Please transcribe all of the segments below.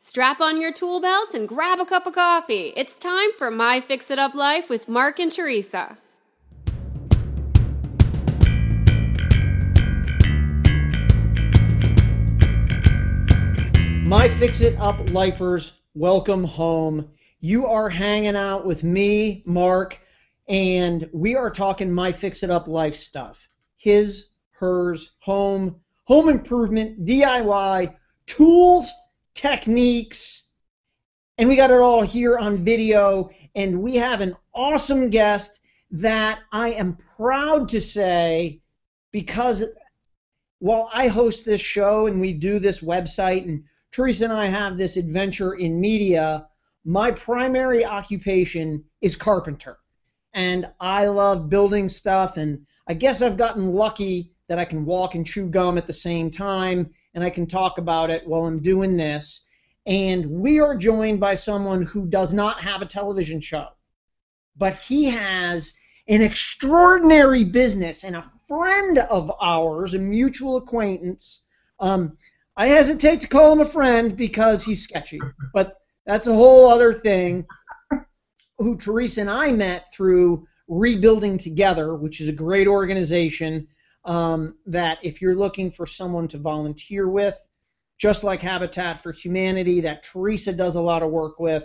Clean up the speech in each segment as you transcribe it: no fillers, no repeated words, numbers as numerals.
Strap on your tool belts and grab a cup of coffee. It's time for My Fix It Up Life with Mark and Teresa. My Fix It Up Lifers, welcome home. You are hanging out with me, Mark, and we are talking My Fix It Up Life stuff. His, hers, home improvement, DIY, tools, techniques, and we got it all here on video, and we have an awesome guest that I am proud to say, because while I host this show and we do this website and Teresa and I have this adventure in media, my primary occupation is carpenter. And I love building stuff, and I guess I've gotten lucky that I can walk and chew gum at the same time, and I can talk about it while I'm doing this. And we are joined by someone who does not have a television show, but he has an extraordinary business, and a friend of ours, a mutual acquaintance. I hesitate to call him a friend because he's sketchy, but that's a whole other thing, who Teresa and I met through Rebuilding Together, which is a great organization that if you're looking for someone to volunteer with, just like Habitat for Humanity that Teresa does a lot of work with,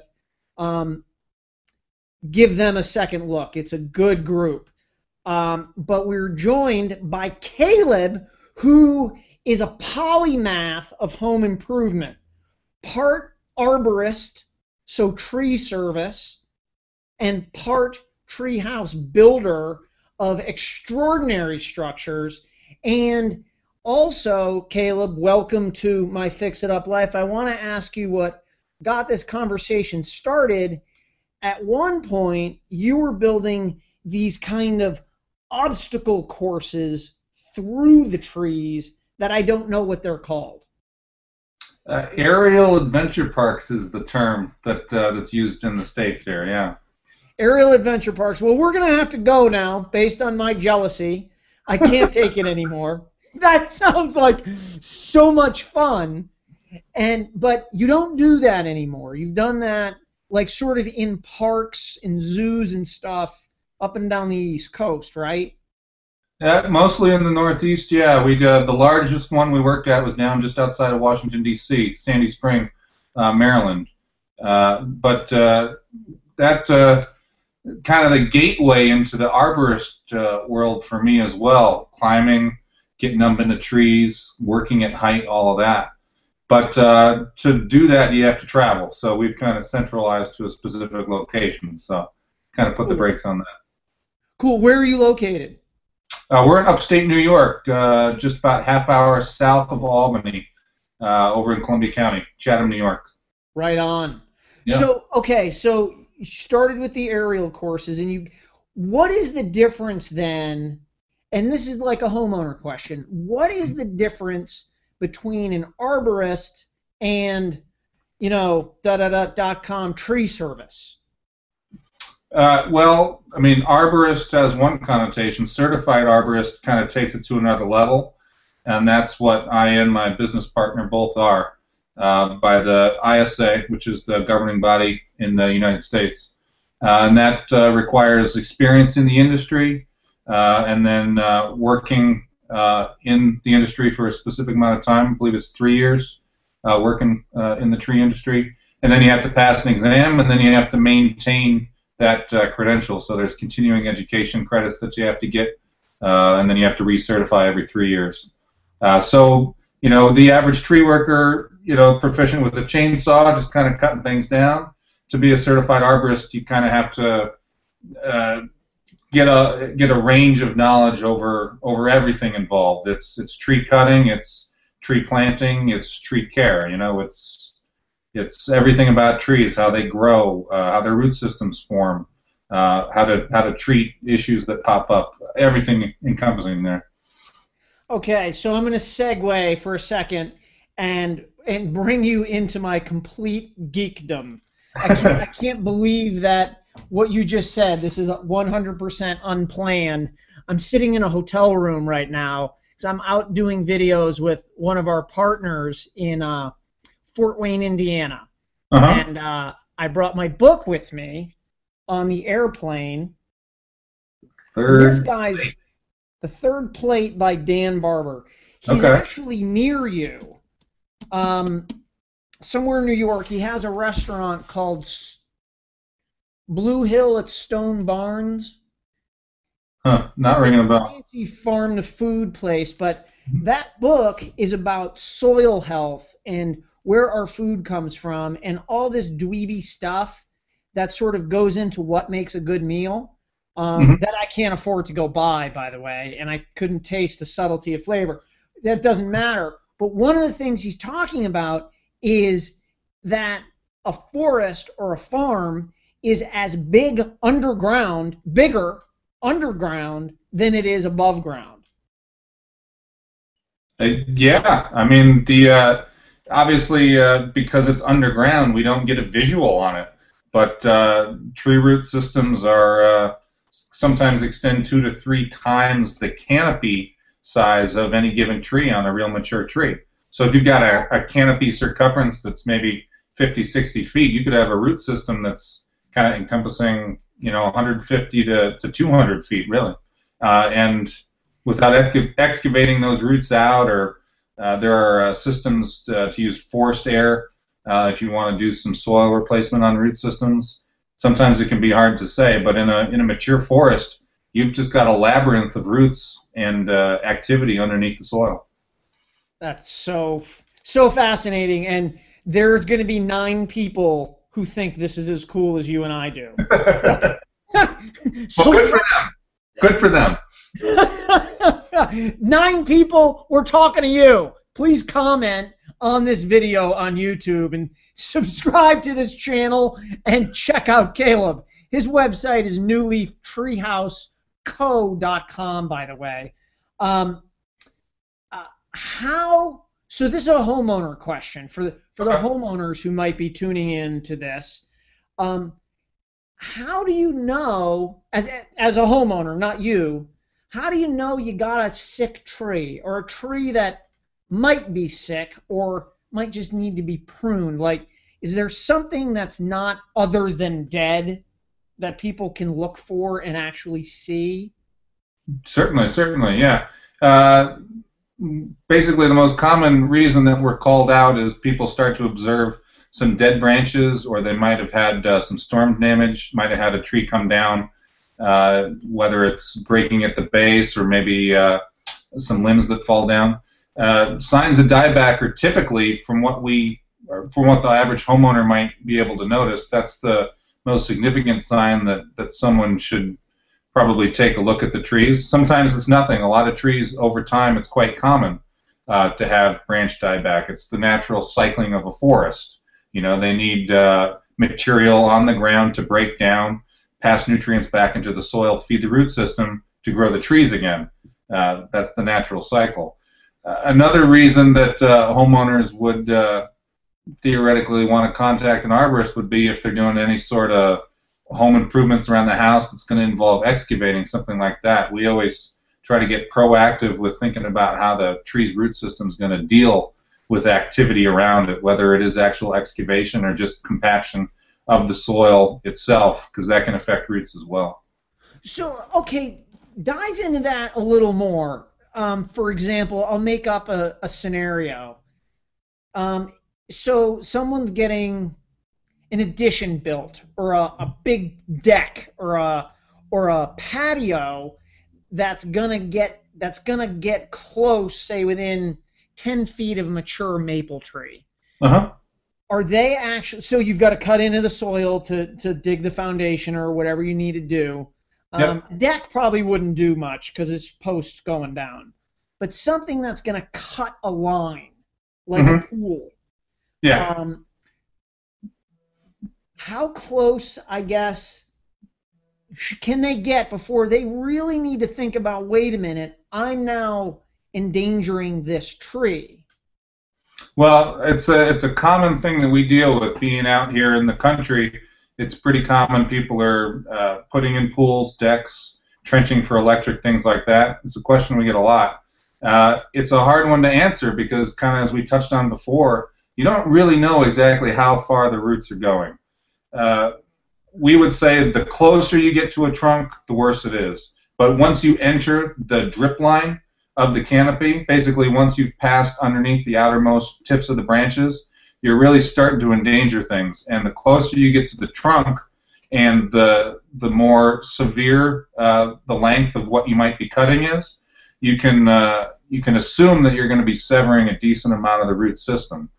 give them a second look. It's a good group. But we're joined by Caleb, who is a polymath of home improvement. Part arborist, so tree service, and part treehouse builder of extraordinary structures. And also, Caleb, welcome to My Fix It Up Life. I want to ask you what got this conversation started. At one point, you were building these kind of obstacle courses through the trees that I don't know what they're called. Aerial adventure parks is the term that's used in the States here, yeah. Aerial adventure parks. Well, we're going to have to go now, based on my jealousy. I can't take it anymore. That sounds like so much fun. But you don't do that anymore. You've done that like sort of in parks and zoos and stuff up and down the East Coast, right? Yeah, mostly in the Northeast, yeah. The largest one we worked at was down just outside of Washington, D.C., Sandy Spring, Maryland. But that kind of the gateway into the arborist world for me as well, climbing, getting up into trees, working at height, all of that. But to do that, you have to travel. So we've kind of centralized to a specific location. So kind of put the brakes on that. Cool. Where are you located? We're in upstate New York, just about half hour south of Albany, over in Columbia County, Chatham, New York. Right on. Yeah. So you started with the aerial courses, and what is the difference then, and this is like a homeowner question, what is the difference between an arborist and, .com tree service? Well, I mean, arborist has one connotation. Certified arborist kind of takes it to another level, and that's what I and my business partner both are by the ISA, which is the governing body in the United States. And that requires experience in the industry and then working in the industry for a specific amount of time. I believe it's 3 years working in the tree industry. And then you have to pass an exam, and then you have to maintain that credential. So there's continuing education credits that you have to get, and then you have to recertify every 3 years. So, the average tree worker, proficient with a chainsaw, just kind of cutting things down. To be a certified arborist, you kind of have to get a range of knowledge over everything involved. It's tree cutting, it's tree planting, it's tree care. It's everything about trees, how they grow, how their root systems form, how to treat issues that pop up, everything encompassing there. Okay, so I'm going to segue for a second and bring you into my complete geekdom. I can't believe that what you just said, this is 100% unplanned. I'm sitting in a hotel room right now because I'm out doing videos with one of our partners in Fort Wayne, Indiana. Uh-huh. And I brought my book with me on the airplane. This guy's The Third Plate by Dan Barber. He's actually near you. Somewhere in New York, he has a restaurant called Blue Hill at Stone Barns. Not ringing a bell. Fancy farm to food place, but that book is about soil health and where our food comes from and all this dweeby stuff that sort of goes into what makes a good meal. That I can't afford to go buy, by the way, and I couldn't taste the subtlety of flavor. That doesn't matter. But one of the things he's talking about is that a forest or a farm is as bigger underground than it is above ground. Yeah, I mean, obviously because it's underground, we don't get a visual on it. But tree root systems are sometimes extend 2 to 3 times the canopy size of any given tree on a real mature tree. So if you've got a canopy circumference that's maybe 50, 60 feet, you could have a root system that's kind of encompassing, 150 to 200 feet, really. And without excavating those roots out, or there are systems to use forced air if you want to do some soil replacement on root systems. Sometimes it can be hard to say, but in a mature forest, you've just got a labyrinth of roots and activity underneath the soil. That's so fascinating, and there are going to be 9 people who think this is as cool as you and I do. Well, good for them. Good for them. 9 people, we're talking to you. Please comment on this video on YouTube and subscribe to this channel and check out Caleb. His website is newleaftreehouseco.com, by the way. So this is a homeowner question for the homeowners who might be tuning in to this. How do you know, as a homeowner, not you, how do you know you got a sick tree or a tree that might be sick or might just need to be pruned? Like, is there something that's not other than dead that people can look for and actually see? Certainly, yeah. Basically, the most common reason that we're called out is people start to observe some dead branches, or they might have had some storm damage, might have had a tree come down, whether it's breaking at the base or maybe some limbs that fall down. Signs of dieback are typically, from what the average homeowner might be able to notice, that's the most significant sign that someone should probably take a look at the trees. Sometimes it's nothing. A lot of trees, over time, it's quite common to have branch dieback. It's the natural cycling of a forest. They need material on the ground to break down, pass nutrients back into the soil, feed the root system to grow the trees again. That's the natural cycle. Another reason that homeowners would theoretically want to contact an arborist would be if they're doing any sort of home improvements around the house that's going to involve excavating, something like that. We always try to get proactive with thinking about how the tree's root system is going to deal with activity around it, whether it is actual excavation or just compaction of the soil itself, because that can affect roots as well. So, okay, dive into that a little more. For example, I'll make up a scenario. So someone's getting an addition built, or a big deck, or a patio that's gonna get close, say within 10 feet of a mature maple tree. Are they actually? So you've got to cut into the soil to dig the foundation or whatever you need to do. Deck probably wouldn't do much because it's post going down, but something that's going to cut a line, like a pool. Yeah. How close, I guess, can they get before they really need to think about, wait a minute, I'm now endangering this tree? Well, it's a common thing that we deal with being out here in the country. It's pretty common. People are putting in pools, decks, trenching for electric, things like that. It's a question we get a lot. It's a hard one to answer because, kind of as we touched on before, you don't really know exactly how far the roots are going. We would say the closer you get to a trunk, the worse it is. But once you enter the drip line of the canopy, basically once you've passed underneath the outermost tips of the branches, you're really starting to endanger things. And the closer you get to the trunk, and the more severe the length of what you might be cutting is, you can assume that you're going to be severing a decent amount of the root system.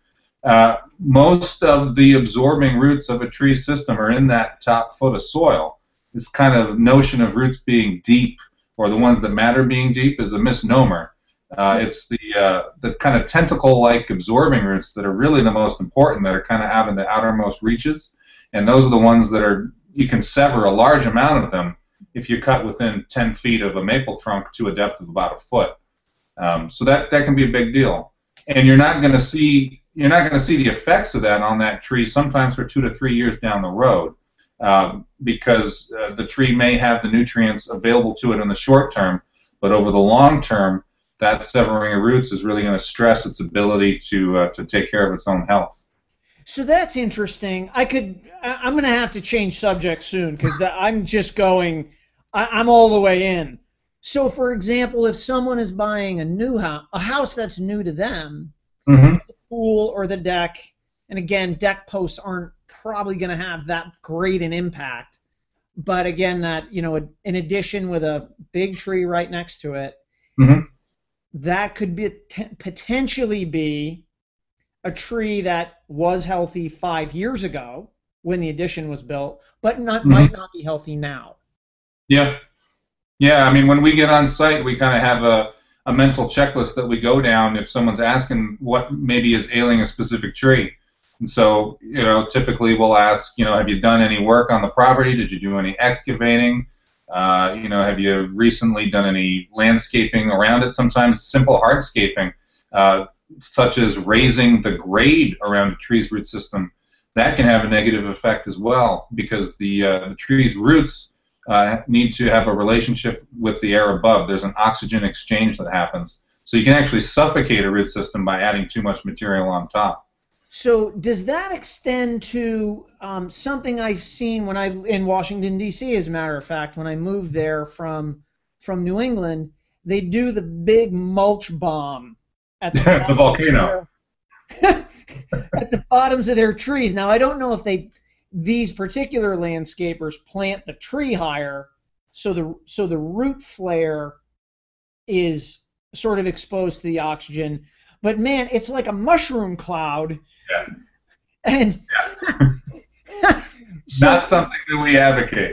Most of the absorbing roots of a tree system are in that top foot of soil. This kind of notion of roots being deep, or the ones that matter being deep, is a misnomer. It's the kind of tentacle-like absorbing roots that are really the most important, that are kind of out in the outermost reaches, and those are the ones that you can sever a large amount of them if you cut within 10 feet of a maple trunk to a depth of about a foot. So that can be a big deal, and you're not going to see the effects of that on that tree sometimes for 2 to 3 years down the road, because the tree may have the nutrients available to it in the short term, but over the long term, that severing of roots is really going to stress its ability to take care of its own health. So that's interesting. I'm going to have to change subject soon, because I'm just going. I'm all the way in. So, for example, if someone is buying a house that's new to them, mm-hmm. the pool or the deck, and again, deck posts aren't probably going to have that great an impact. But again, that, in addition with a big tree right next to it, mm-hmm. that could be potentially be a tree that was healthy 5 years ago when the addition was built, but mm-hmm. might not be healthy now. Yeah, I mean, when we get on site, we kind of have a mental checklist that we go down if someone's asking what maybe is ailing a specific tree. And so, typically we'll ask, have you done any work on the property? Did you do any excavating? Have you recently done any landscaping around it? Sometimes simple hardscaping, such as raising the grade around a tree's root system, that can have a negative effect as well, because the tree's roots need to have a relationship with the air above. There's an oxygen exchange that happens. So you can actually suffocate a root system by adding too much material on top. So does that extend to something I've seen in Washington, D.C., as a matter of fact, when I moved there from New England, they do the big mulch bomb at the, the volcano. At the bottoms of their trees. Now, I don't know if these particular landscapers plant the tree higher, so the root flare is sort of exposed to the oxygen. But man, it's like a mushroom cloud. Yeah. And yeah. Not something that we advocate.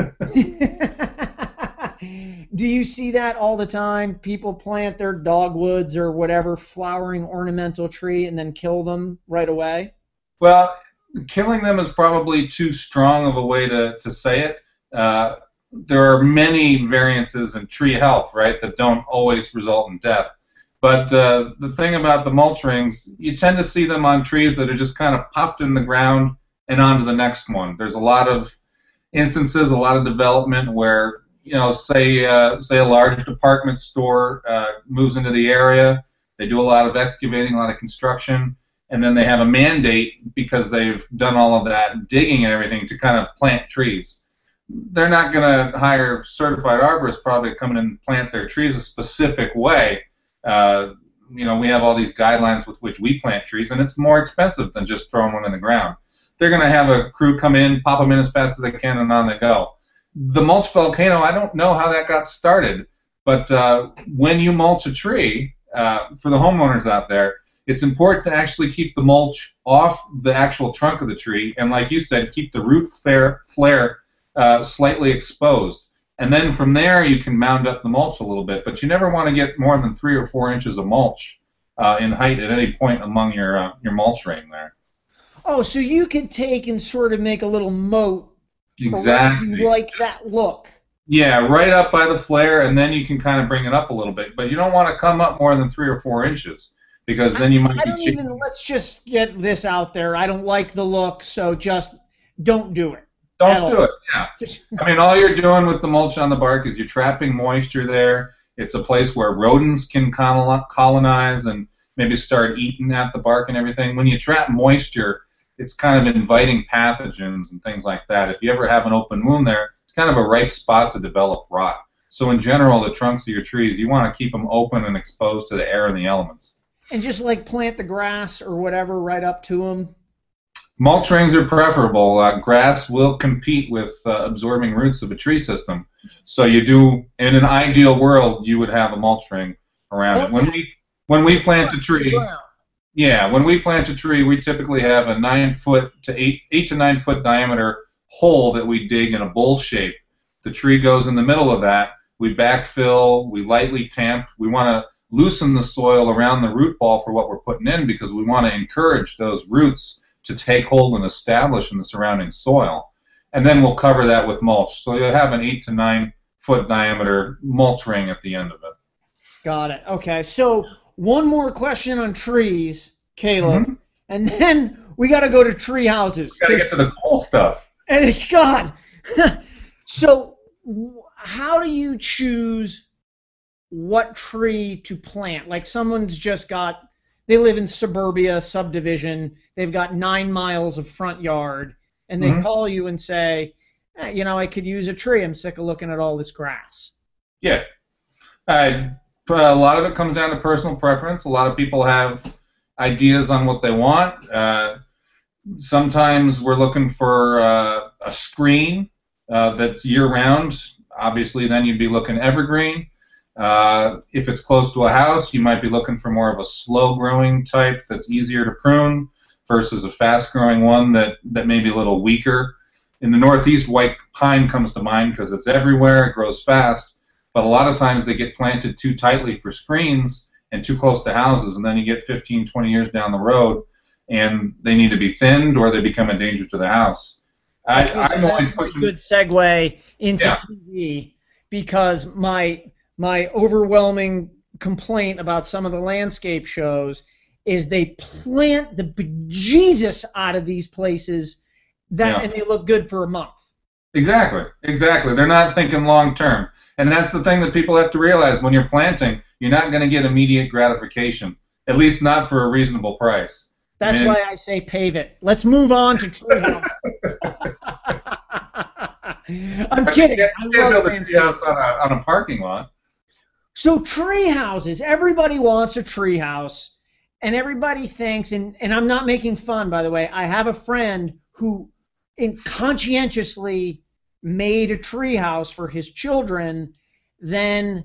Do you see that all the time? People plant their dogwoods or whatever flowering ornamental tree and then kill them right away? Well, killing them is probably too strong of a way to say it. There are many variances in tree health, right, that don't always result in death. But the thing about the mulch rings, you tend to see them on trees that are just kind of popped in the ground and on to the next one. There's a lot of instances, a lot of development where, say a large department store moves into the area, they do a lot of excavating, a lot of construction, and then they have a mandate, because they've done all of that digging and everything, to kind of plant trees. They're not going to hire certified arborists probably to come in and plant their trees a specific way. We have all these guidelines with which we plant trees, and it's more expensive than just throwing one in the ground. They're going to have a crew come in, pop them in as fast as they can, and on they go. The mulch volcano, I don't know how that got started, but when you mulch a tree, for the homeowners out there, it's important to actually keep the mulch off the actual trunk of the tree, and like you said, keep the root flare slightly exposed. And then from there, you can mound up the mulch a little bit, but you never want to get more than 3 or 4 inches of mulch in height at any point among your mulch ring there. Oh, so you can take and sort of make a little moat. Exactly. Like that look. Yeah, right up by the flare, and then you can kind of bring it up a little bit. But you don't want to come up more than 3 or 4 inches, because then you might let's just get this out there. I don't like the look, so just don't do it. Don't do it, yeah. I mean, all you're doing with the mulch on the bark is you're trapping moisture there. It's a place where rodents can colonize, and maybe start eating at the bark and everything. When you trap moisture, it's kind of inviting pathogens and things like that. If you ever have an open wound there, it's kind of a ripe spot to develop rot. So in general, the trunks of your trees, you want to keep them open and exposed to the air and the elements. And just like plant the grass or whatever right up to them? Mulch rings are preferable. Grass will compete with absorbing roots of a tree system. So you do, in an ideal world, you would have a mulch ring around it. When we plant a tree, when we plant a tree, we typically have a 8 to 9 foot diameter hole that we dig in a bowl shape. The tree goes in the middle of that. We backfill, we lightly tamp. We want to loosen the soil around the root ball for what we're putting in because we want to encourage those roots to take hold and establish in the surrounding soil. And then we'll cover that with mulch. So you'll have an 8 to 9 foot diameter mulch ring at the end of it. Got it. Okay. So one more question on trees, Caleb, and then we got to go to tree houses. Got to get to the cool stuff. God. So how do you choose what tree to plant? Like someone's just got, they live in suburbia, subdivision, they've got 9 miles of front yard, and they call you and say, I could use a tree. I'm sick of looking at all this grass. Yeah. A lot of it comes down to personal preference. A lot of people have ideas on what they want. Sometimes we're looking for a screen that's year-round. Obviously, then you'd be looking evergreen. If it's close to a house, you might be looking for more of a slow-growing type that's easier to prune versus a fast-growing one that may be a little weaker. In the Northeast, white pine comes to mind because it's everywhere, it grows fast, but a lot of times they get planted too tightly for screens and too close to houses, and then you get 15, 20 years down the road, and they need to be thinned or they become a danger to the house. I'm always pushing. Good segue into TV because my overwhelming complaint about some of the landscape shows is they plant the bejesus out of these places and they look good for a month. Exactly. They're not thinking long term. And that's the thing that people have to realize when you're planting, you're not going to get immediate gratification, at least not for a reasonable price. That's why I say pave it. Let's move on to treehouse. I'm kidding. You can't build a treehouse on a parking lot. So tree houses, everybody wants a tree house, and everybody thinks, and I'm not making fun, by the way, I have a friend who conscientiously made a tree house for his children, then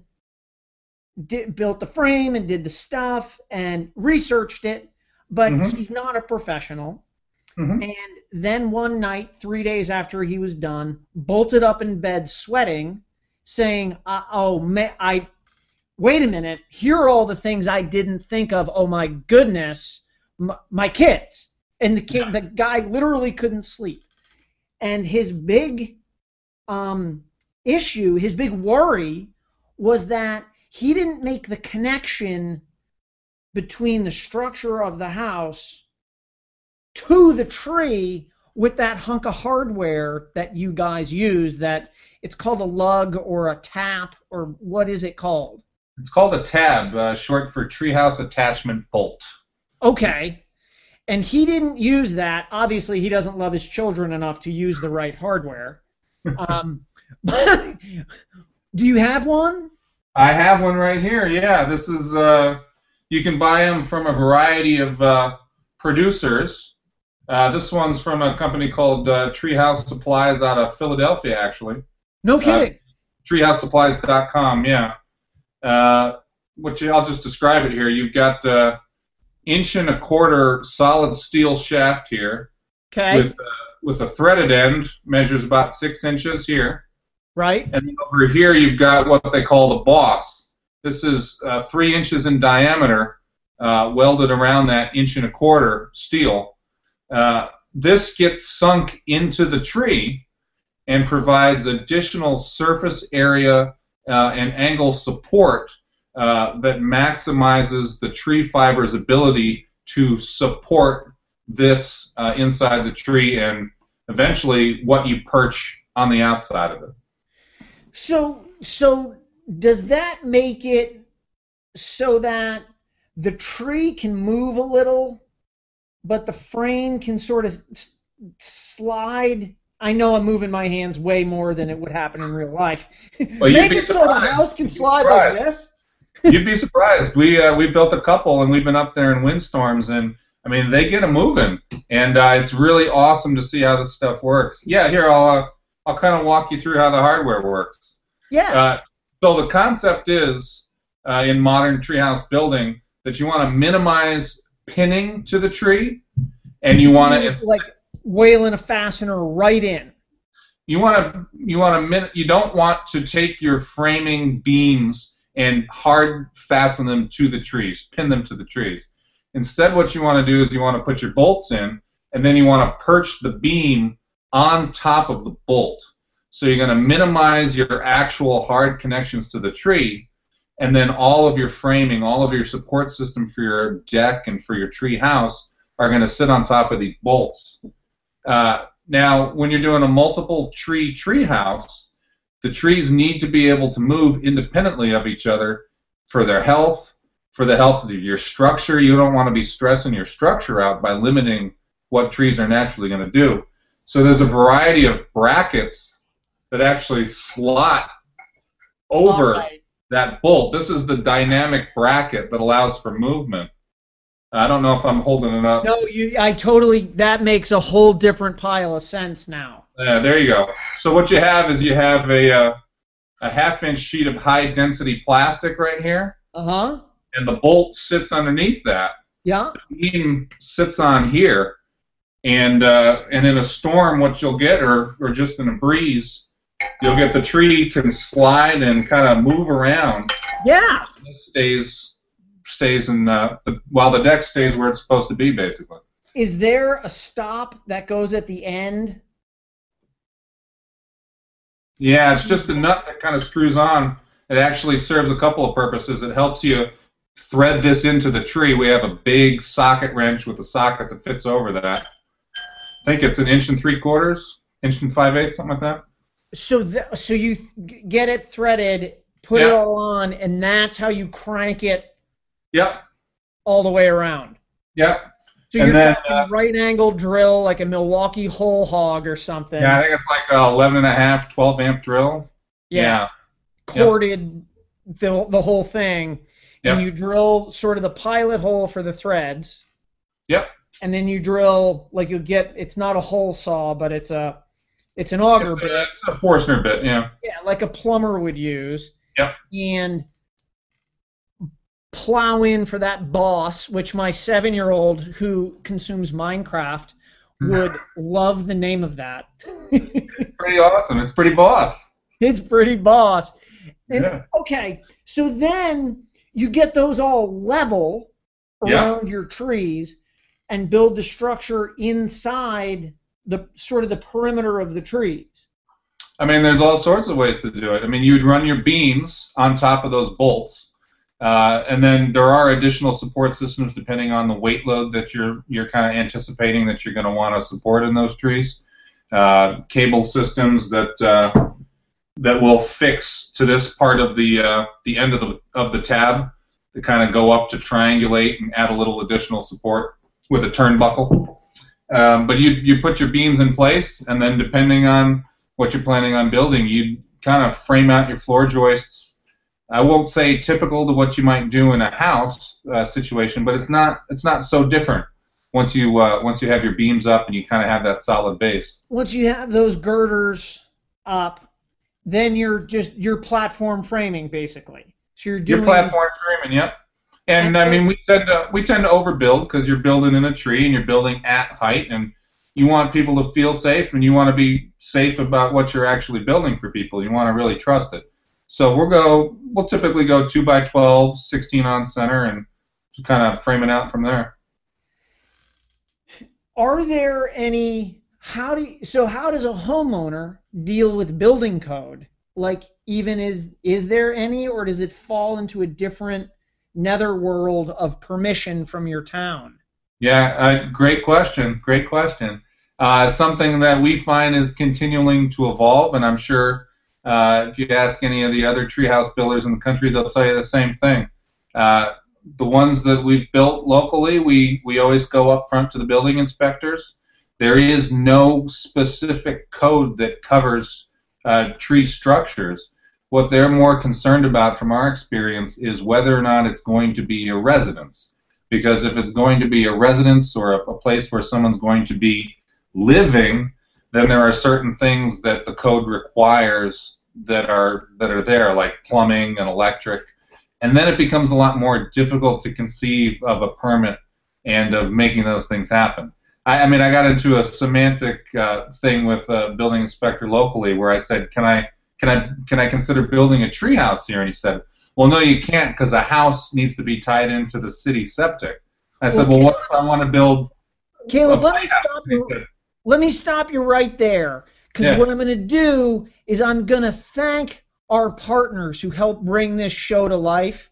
built the frame and did the stuff and researched it, but he's not a professional. And then one night, 3 days after he was done, bolted up in bed sweating, saying, wait a minute, here are all the things I didn't think of. Oh my goodness, my kids. And the guy literally couldn't sleep. And his big issue, his big worry was that he didn't make the connection between the structure of the house to the tree with that hunk of hardware that you guys use, that it's called a lug or a tap, or what is it called? It's called a tab, short for treehouse attachment bolt. Okay. And he didn't use that. Obviously, he doesn't love his children enough to use the right hardware. But do you have one? I have one right here, yeah. This is, you can buy them from a variety of producers. This one's from a company called Treehouse Supplies out of Philadelphia, actually. No kidding. TreehouseSupplies.com, yeah. Which I'll just describe it here. You've got 1.25 inch solid steel shaft here. Okay. With a threaded end, measures about 6 inches here. Right. And then over here you've got what they call the boss. This is 3 inches in diameter, welded around that 1.25 inch steel. This gets sunk into the tree and provides additional surface area and angle support that maximizes the tree fiber's ability to support this inside the tree and eventually what you perch on the outside of it. So does that make it so that the tree can move a little, but the frame can sort of slide. I know I'm moving my hands way more than it would happen in real life. Well, Maybe so the house can slide like this. You'd be surprised. We built a couple, and we've been up there in windstorms, and I mean they get them moving, and it's really awesome to see how this stuff works. Yeah, here I'll kind of walk you through how the hardware works. Yeah. So the concept is in modern treehouse building that you want to minimize pinning to the tree, and you want to like whaling a fastener right in. You don't want to take your framing beams and hard fasten them to the trees, pin them to the trees. Instead, what you want to do is you want to put your bolts in, and then you want to perch the beam on top of the bolt. So you're going to minimize your actual hard connections to the tree, and then all of your framing, all of your support system for your deck and for your tree house are going to sit on top of these bolts. Now, when you're doing a multiple tree house, the trees need to be able to move independently of each other for their health, for the health of your structure. You don't want to be stressing your structure out by limiting what trees are naturally going to do. So there's a variety of brackets that actually slot over that bolt. This is the dynamic bracket that allows for movement. I don't know if I'm holding it up. No, that makes a whole different pile of sense now. Yeah, there you go. So what you have is you have a half-inch sheet of high-density plastic right here. Uh-huh. And the bolt sits underneath that. Yeah. The beam sits on here. And in a storm, what you'll get, or just in a breeze, you'll get the tree can slide and kind of move around. Yeah. This stays in while the deck stays where it's supposed to be, basically. Is there a stop that goes at the end? Yeah, it's just a nut that kind of screws on. It actually serves a couple of purposes. It helps you thread this into the tree. We have a big socket wrench with a socket that fits over that. I think it's 1 3/4 inches, 1 5/8, something like that. So you get it threaded, put it all on, and that's how you crank it. Yep. All the way around. Yep. So you're talking right-angle drill, like a Milwaukee whole hog or something. Yeah, I think it's like a 11.5, 12-amp drill. Yeah. Corded the whole thing. Yep. And you drill sort of the pilot hole for the threads. Yep. And then you drill, like it's not a hole saw, but it's an auger bit. It's a Forstner bit, yeah. Yeah, like a plumber would use. Yep. And plow in for that boss, which my 7-year-old who consumes Minecraft would love the name of that. It's pretty awesome. It's pretty boss. It's pretty boss. And, yeah. Okay, so then you get those all level around your trees and build the structure inside the sort of the perimeter of the trees. I mean, there's all sorts of ways to do it. I mean, you'd run your beams on top of those bolts. And then there are additional support systems depending on the weight load that you're kind of anticipating that you're going to want to support in those trees. Cable systems that will fix to this part of the end of the tab that kind of go up to triangulate and add a little additional support with a turnbuckle. But you put your beams in place, and then depending on what you're planning on building, you kind of frame out your floor joists. I won't say typical to what you might do in a house situation, but it's not so different once you have your beams up and you kind of have that solid base. Once you have those girders up, then you're platform framing basically. So you're doing your platform framing, yep. And I mean, we tend to overbuild because you're building in a tree and you're building at height, and you want people to feel safe, and you want to be safe about what you're actually building for people. You want to really trust it. So we'll typically go 2x12, 16 on center, and just kind of frame it out from there. Are there any? How does a homeowner deal with building code? Like, even is there any, or does it fall into a different netherworld of permission from your town? Yeah, great question. Great question. Something that we find is continuing to evolve, and I'm sure. If you ask any of the other treehouse builders in the country, they'll tell you the same thing. the ones that we've built locally, we always go up front to the building inspectors. There is no specific code that covers tree structures. What they're more concerned about, from our experience, is whether or not it's going to be a residence. Because if it's going to be a residence or a place where someone's going to be living, then there are certain things that the code requires that are there, like plumbing and electric. And then it becomes a lot more difficult to conceive of a permit and of making those things happen. I mean, I got into a semantic thing with a building inspector locally where I said, can I consider building a tree house here? And he said, well, no, you can't, because a house needs to be tied into the city septic. I said, well, what if I want to build Caleb, let me stop you right there, because what I'm going to do is I'm going to thank our partners who help bring this show to life,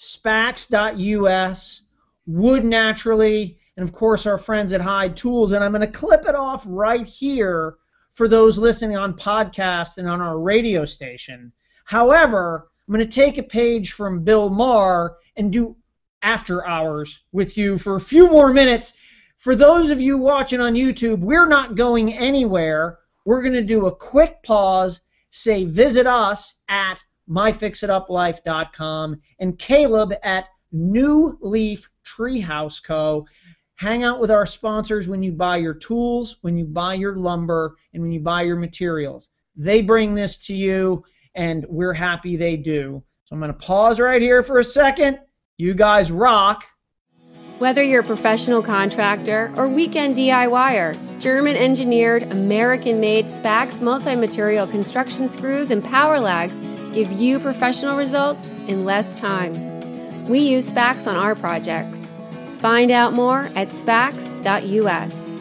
Spax.us, Wood Naturally, and of course our friends at Hyde Tools. And I'm going to clip it off right here for those listening on podcast and on our radio station. However, I'm going to take a page from Bill Maher and do after hours with you for a few more minutes. For those of you watching on YouTube, we're not going anywhere. We're going to do a quick pause, say visit us at myfixituplife.com and Caleb at New Leaf Treehouse Co. Hang out with our sponsors when you buy your tools, when you buy your lumber, and when you buy your materials. They bring this to you, and we're happy they do. So I'm going to pause right here for a second. You guys rock. Whether you're a professional contractor or weekend DIYer, German-engineered, American-made Spax multi-material construction screws and power lags give you professional results in less time. We use Spax on our projects. Find out more at Spax.us.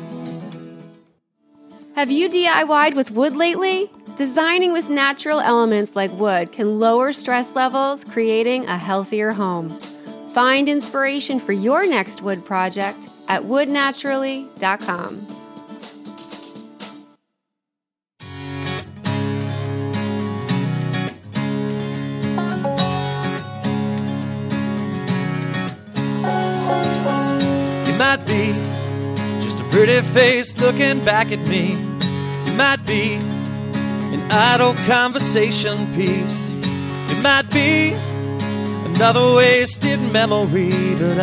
Have you DIY'd with wood lately? Designing with natural elements like wood can lower stress levels, creating a healthier home. Find inspiration for your next wood project at woodnaturally.com. You might be just a pretty face looking back at me. You might be an idle conversation piece. You might be another wasted memory, but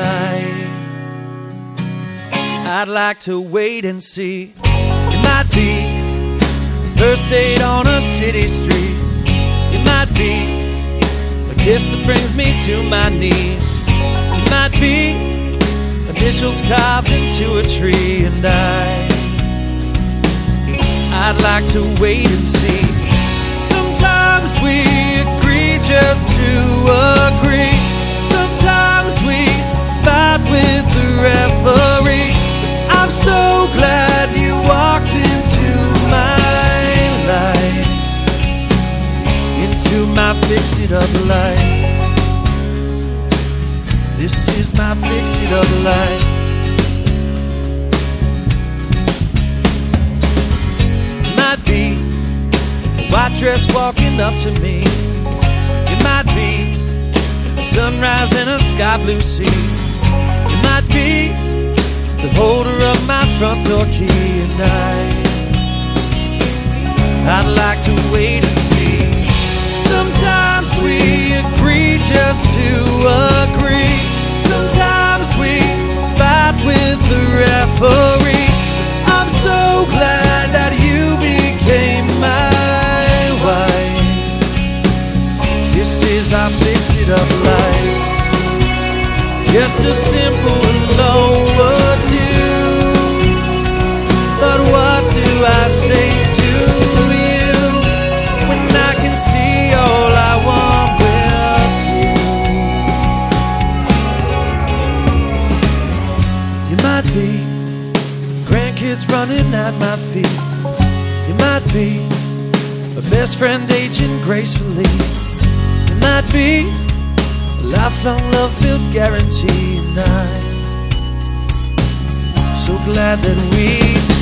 I'd like to wait and see. You might be the first date on a city street. You might be a kiss that brings me to my knees. You might be initials carved into a tree, and I'd like to wait and see. Sometimes we agree just to agree. Sometimes we fight with the referee. But I'm so glad you walked into my life, into my fix-it-up life. This is my fix-it-up life. Might be a white dress walking up to me. You might be a sunrise in a sky blue sea. You might be the holder of my front door key, and I'd like to wait and see. Sometimes we agree just to agree. Sometimes we fight with the referee. I'm so glad that you became my wife. This is our fix-it-up life. Just a simple and overdue. But what do I say to you when I can see all I want with you? You might be grandkids running at my feet. You might be a best friend aging gracefully. You might be a lifelong love-filled guarantee. And I'm so glad that we